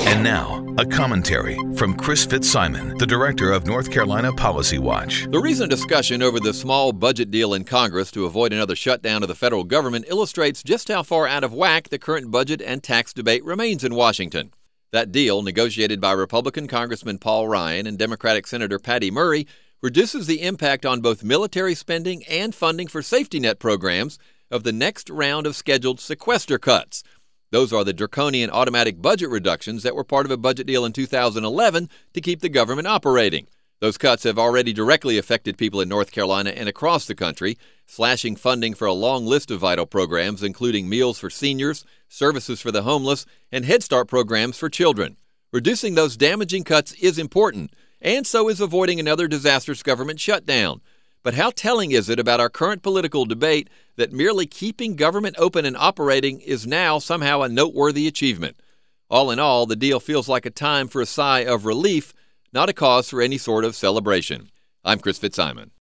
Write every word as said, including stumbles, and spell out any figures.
And now, a commentary from Chris Fitzsimon, the director of North Carolina Policy Watch. The recent discussion over the small budget deal in Congress to avoid another shutdown of the federal government illustrates just how far out of whack the current budget and tax debate remains in Washington. That deal, negotiated by Republican Congressman Paul Ryan and Democratic Senator Patty Murray, reduces the impact on both military spending and funding for safety net programs of the next round of scheduled sequester cuts. Those are the draconian automatic budget reductions that were part of a budget deal in two thousand eleven to keep the government operating. Those cuts have already directly affected people in North Carolina and across the country, slashing funding for a long list of vital programs, including meals for seniors, services for the homeless, and Head Start programs for children. Reducing those damaging cuts is important, and so is avoiding another disastrous government shutdown. But how telling is it about our current political debate that merely keeping government open and operating is now somehow a noteworthy achievement? All in all, the deal feels like a time for a sigh of relief, not a cause for any sort of celebration. I'm Chris Fitzsimon.